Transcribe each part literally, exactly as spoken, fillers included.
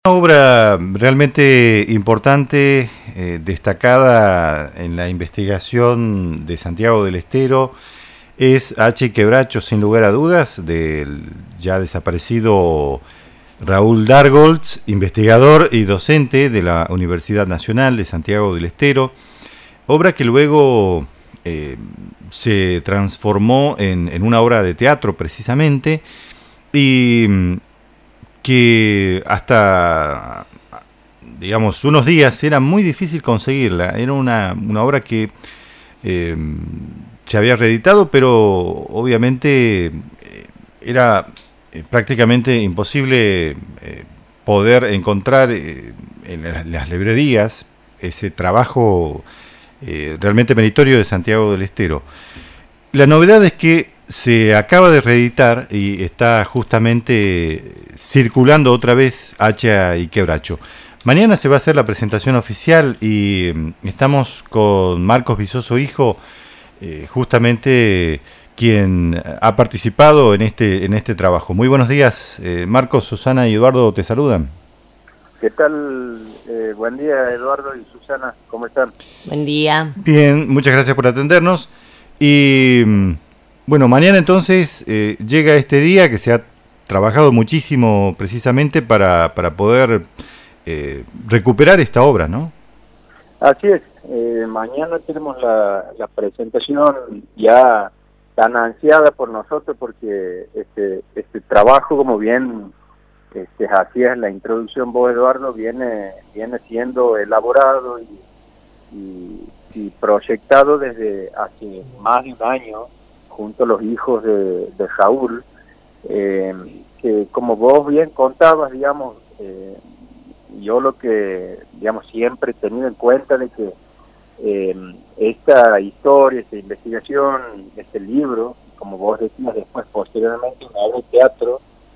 Una obra realmente importante, eh, destacada en la investigación de Santiago del Estero, es Hacha y Quebracho, sin lugar a dudas, del ya desaparecido Raúl Dargolds, investigador y docente de la Universidad Nacional de Santiago del Estero, obra que luego eh, se transformó en, en una obra de teatro precisamente, y que hasta, digamos, unos días era muy difícil conseguirla. Era una, una obra que eh, se había reeditado, pero obviamente eh, era eh, prácticamente imposible eh, poder encontrar eh, en las, las librerías ese trabajo eh, realmente meritorio de Santiago del Estero. La novedad es que se acaba de reeditar y está justamente circulando otra vez Hacha y Quebracho. Mañana se va a hacer la presentación oficial y estamos con Marcos Vizoso Hijo, eh, justamente quien ha participado en este, en este trabajo. Muy buenos días, eh, Marcos, Susana y Eduardo te saludan. ¿Qué tal? Eh, buen día, Eduardo y Susana, ¿cómo están? Buen día. Bien, muchas gracias por atendernos. Y bueno, mañana entonces eh, llega este día que se ha trabajado muchísimo precisamente para, para poder eh, recuperar esta obra, ¿no? Así es, eh, mañana tenemos la, la presentación ya tan ansiada por nosotros porque este, este trabajo, como bien este, hacías en la introducción vos, Eduardo, viene, viene siendo elaborado y, y, y proyectado desde hace más de un año junto a los hijos de, de Raúl, eh, que como vos bien contabas, digamos, eh, yo lo que, digamos, siempre he tenido en cuenta de que eh, esta historia, esta investigación, este libro, como vos decías después, posteriormente, una obra de teatro,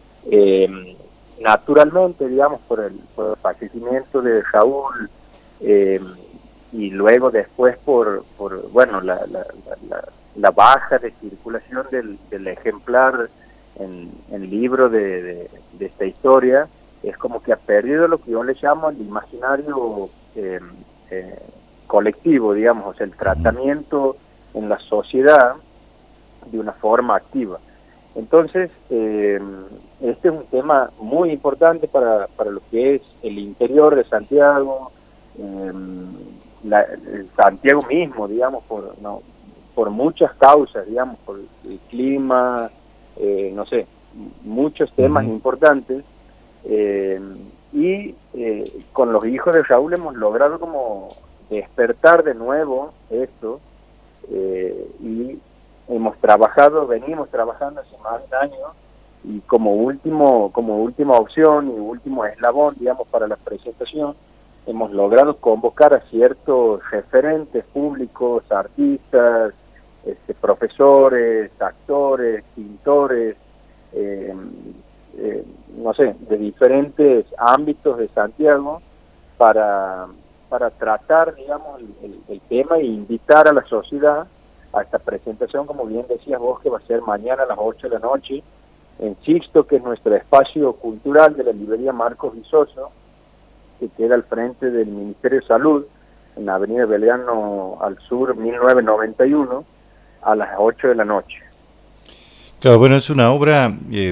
eh, naturalmente, digamos, por el, por el fallecimiento de Raúl, eh, y luego después por, por bueno, la, la, la, la, la baja de circulación del, del ejemplar en el libro de, de, de esta historia, es como que ha perdido lo que yo le llamo el imaginario eh, eh, colectivo, digamos, o sea, el tratamiento en la sociedad de una forma activa. Entonces, eh, este es un tema muy importante para, para lo que es el interior de Santiago, eh, la, el Santiago mismo, digamos, por, no, por muchas causas, digamos, por el clima, eh, no sé, muchos temas uh-huh. importantes. Eh, y eh, con los hijos de Raúl hemos logrado como despertar de nuevo esto, eh, y hemos trabajado, venimos trabajando hace más de un año, y como último, como última opción y último eslabón, digamos, para la presentación, hemos logrado convocar a ciertos referentes públicos, artistas, este, profesores, actores, pintores, eh, eh, no sé, de diferentes ámbitos de Santiago, para, para tratar, digamos, el, el, el tema e invitar a la sociedad a esta presentación, como bien decías vos, que va a ser mañana a las ocho de la noche, en Sixto, que es nuestro espacio cultural de la librería Marcos Vizoso, que queda al frente del Ministerio de Salud, en la avenida Belgrano al sur, mil novecientos noventa y uno, a las ocho de la noche. Claro, bueno, es una obra eh,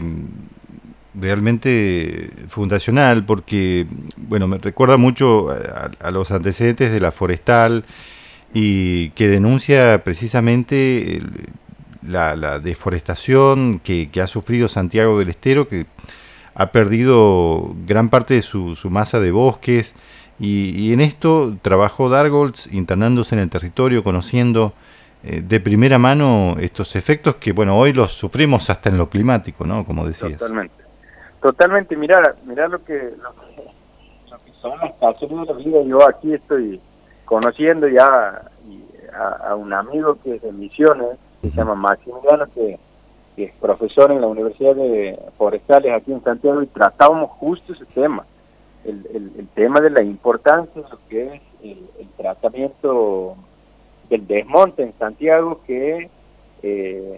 realmente fundacional porque, bueno, me recuerda mucho a, a los antecedentes de la Forestal, y que denuncia precisamente el, la, la deforestación que, que ha sufrido Santiago del Estero, que ha perdido gran parte de su, su masa de bosques, y, y en esto trabajó Dargolds internándose en el territorio, conociendo eh, de primera mano estos efectos que, bueno, hoy los sufrimos hasta en lo climático, ¿no? Como decías. Totalmente. Totalmente, mirá, mirá lo que, lo que, lo que son las casualidades de la vida. Yo aquí estoy conociendo ya a, a un amigo que es de Misiones, que se llama Maximiliano, que, que es profesor en la Universidad de Forestales aquí en Santiago, y tratábamos justo ese tema, el, el, el tema de la importancia de lo que es el, el tratamiento del desmonte en Santiago, que eh,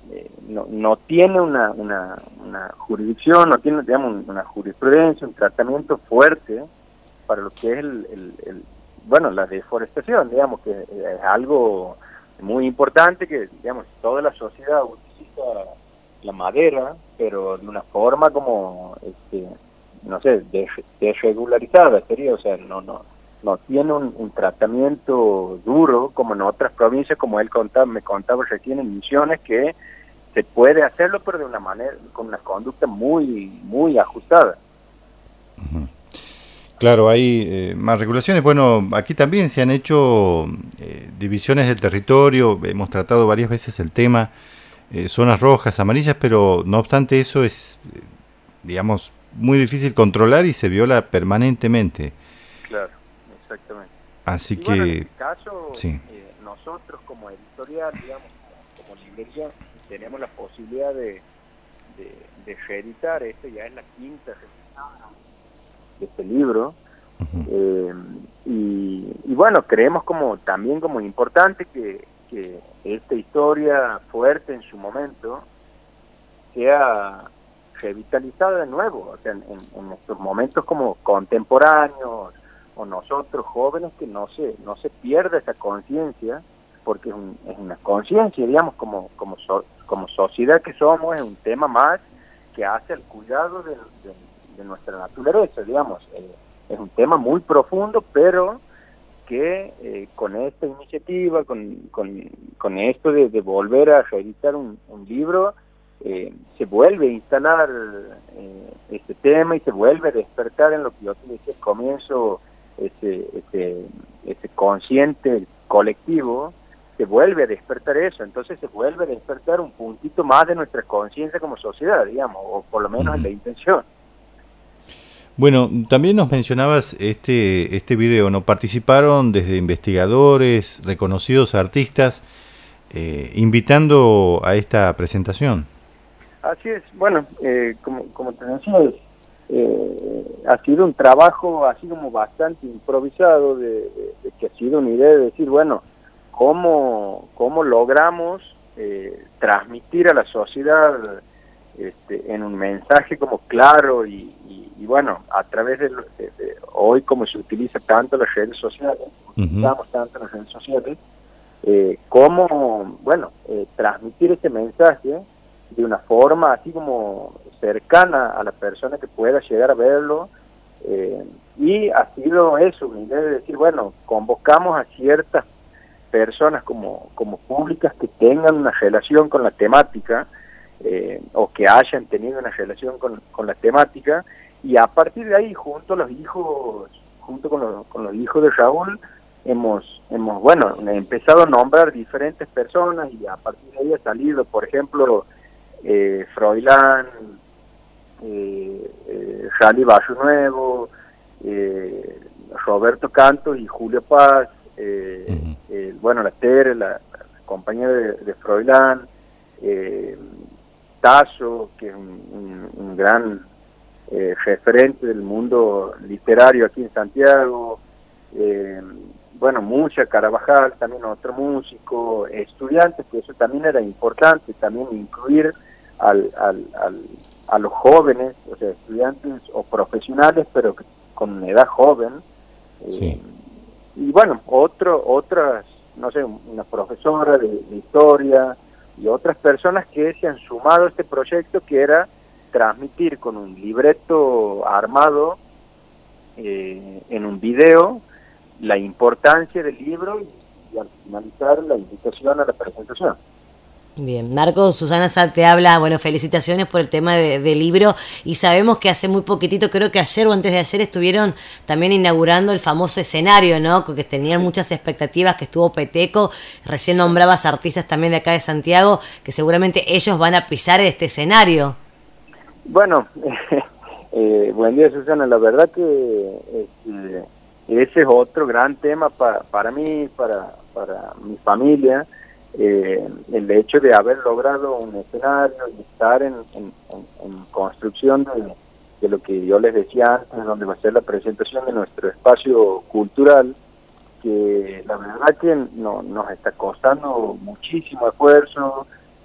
eh, no, no tiene una, una, una jurisdicción, no tiene, digamos, una jurisprudencia, un tratamiento fuerte para lo que es el, el, el bueno, la deforestación, digamos, que es algo muy importante, que, digamos, toda la sociedad utiliza la madera, pero de una forma como, este, no sé, desregularizada sería, o sea, no, no, no tiene un, un tratamiento duro como en otras provincias, como él contaba, me contaba recién en Misiones, que se puede hacerlo, pero de una manera, con una conducta muy, muy ajustada. Uh-huh. Claro, hay eh, más regulaciones. Bueno, aquí también se han hecho eh, divisiones del territorio, hemos tratado varias veces el tema, eh, zonas rojas, amarillas, pero no obstante eso es, eh, digamos, muy difícil controlar y se viola permanentemente. Claro, exactamente. Así Y que, bueno, en este caso, sí. eh, nosotros como editorial, digamos, como, como librería, tenemos la posibilidad de, de, de reeditar, esto ya es la quinta reedición de este libro. Uh-huh. eh, y, y bueno, creemos como también como importante que, que esta historia fuerte en su momento sea revitalizada de nuevo, o sea, en, en estos momentos como contemporáneos, o nosotros jóvenes, que no se no se pierda esa conciencia, porque es, un, es una conciencia, digamos, como como so, como sociedad que somos, es un tema más que hace al cuidado de, de, de nuestra naturaleza, digamos, eh, es un tema muy profundo, pero que eh, con esta iniciativa, con, con, con esto de, de volver a reeditar un, un libro, eh, se vuelve a instalar eh, este tema y se vuelve a despertar en lo que yo te decía al comienzo, ese, ese, ese consciente colectivo, se vuelve a despertar eso, entonces se vuelve a despertar un puntito más de nuestra conciencia como sociedad, digamos, o por lo menos en la intención. Bueno, también nos mencionabas este este video, ¿no? Participaron desde investigadores, reconocidos artistas, eh, invitando a esta presentación. Así es, bueno, eh, como, como te decía, eh, ha sido un trabajo así como bastante improvisado, de, de, de que ha sido una idea de decir, bueno, ¿cómo, cómo logramos eh, transmitir a la sociedad este, en un mensaje como claro y, y, y bueno, a través de, de, de hoy como se utiliza tanto las redes sociales, uh-huh. utilizamos tanto las redes sociales, eh, cómo, bueno, eh, transmitir este mensaje de una forma así como cercana a la persona que pueda llegar a verlo, eh, y ha sido eso, una idea de decir, bueno, convocamos a ciertas personas como, como públicas que tengan una relación con la temática, eh, o que hayan tenido una relación con, con la temática, y a partir de ahí, junto a los hijos, junto con los, con los hijos de Raúl, hemos, hemos, bueno, empezado a nombrar diferentes personas, y a partir de ahí ha salido, por ejemplo, eh, Froilán, eh, eh, Rally Barrio Nuevo, eh, Roberto Cantos y Julio Paz, eh, uh-huh. eh, bueno, la Tere, la, la compañera de, de Froilán, eh, Tazo, que es un, un, un gran eh, referente del mundo literario aquí en Santiago, eh, bueno, Mucha Carabajal, también otro músico, estudiantes, que eso también era importante, también incluir al, al, al, a los jóvenes, o sea, estudiantes o profesionales, pero que, con una edad joven. Eh, sí. Y bueno, otro, otras, no sé, una profesora de, de historia y otras personas que se han sumado a este proyecto, que era transmitir con un libreto armado eh, en un video la importancia del libro, y, y al finalizar la invitación a la presentación. Bien, Marcos, Susana Sal te habla, bueno, felicitaciones por el tema de, del libro, y sabemos que hace muy poquitito, creo que ayer o antes de ayer, estuvieron también inaugurando el famoso escenario, ¿no? Que tenían muchas expectativas, que estuvo Peteco, recién nombrabas artistas también de acá de Santiago, que seguramente ellos van a pisar este escenario. Bueno, eh, buen día, Susana, la verdad que este, ese es otro gran tema pa, para mí, para, para mi familia. Eh, el hecho de haber logrado un escenario y estar en, en, en, en construcción de, de lo que yo les decía antes, donde va a ser la presentación de nuestro espacio cultural, que la verdad que no, nos está costando muchísimo esfuerzo,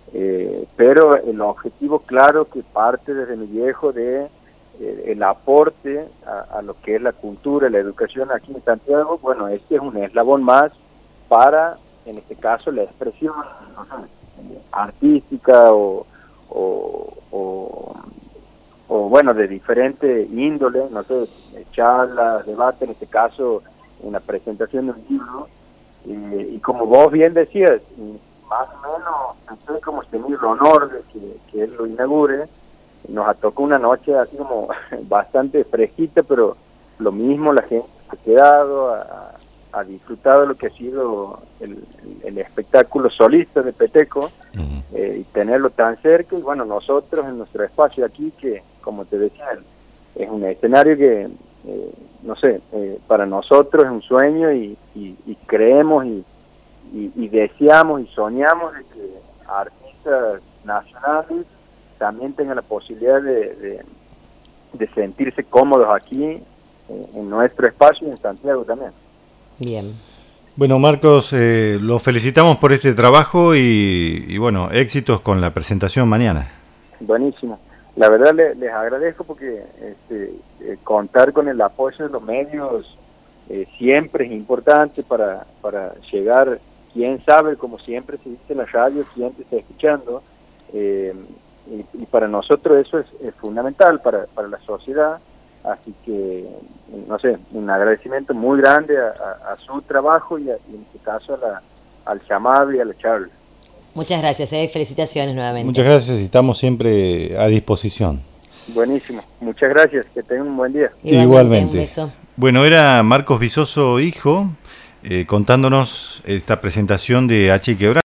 eh, pero el objetivo claro que parte desde mi viejo de eh, el aporte a, a lo que es la cultura, la educación aquí en Santiago. Bueno, este es un eslabón más para, en este caso, la expresión, no sé, artística o, o, o, o, bueno, de diferente índole, no sé, charlas, debate, en este caso, una presentación de un libro. Eh, y como vos bien decías, más o menos, entonces como tener el honor de que, que él lo inaugure, nos tocó una noche así como bastante fresquita, pero lo mismo la gente ha quedado, ha, ha disfrutado de lo que ha sido el, el espectáculo solista de Peteco, uh-huh. eh, y tenerlo tan cerca, y bueno, nosotros en nuestro espacio aquí, que como te decía, es un escenario que, eh, no sé, eh, para nosotros es un sueño y, y, y creemos y, y, y deseamos y soñamos de que artistas nacionales también tengan la posibilidad de, de, de sentirse cómodos aquí eh, en nuestro espacio y en Santiago también. Bien. Bueno, Marcos, eh, los felicitamos por este trabajo y, y bueno, éxitos con la presentación mañana. Buenísimo. La verdad les, les agradezco porque este, eh, contar con el apoyo de los medios eh, siempre es importante para, para llegar, quién sabe, como siempre se dice en la radio, quién te está escuchando. Eh, y, y para nosotros eso es, es fundamental para, para la sociedad, así que, no sé, un agradecimiento muy grande a, a, a su trabajo y, a, y en este caso a la, al llamado y a la charla. Muchas gracias, eh. felicitaciones nuevamente. Muchas gracias y estamos siempre a disposición. Buenísimo, muchas gracias, que tengan un buen día. Igualmente. Igualmente. Un beso. Bueno, era Marcos Vizoso, hijo, eh, contándonos esta presentación de H. Quebracho.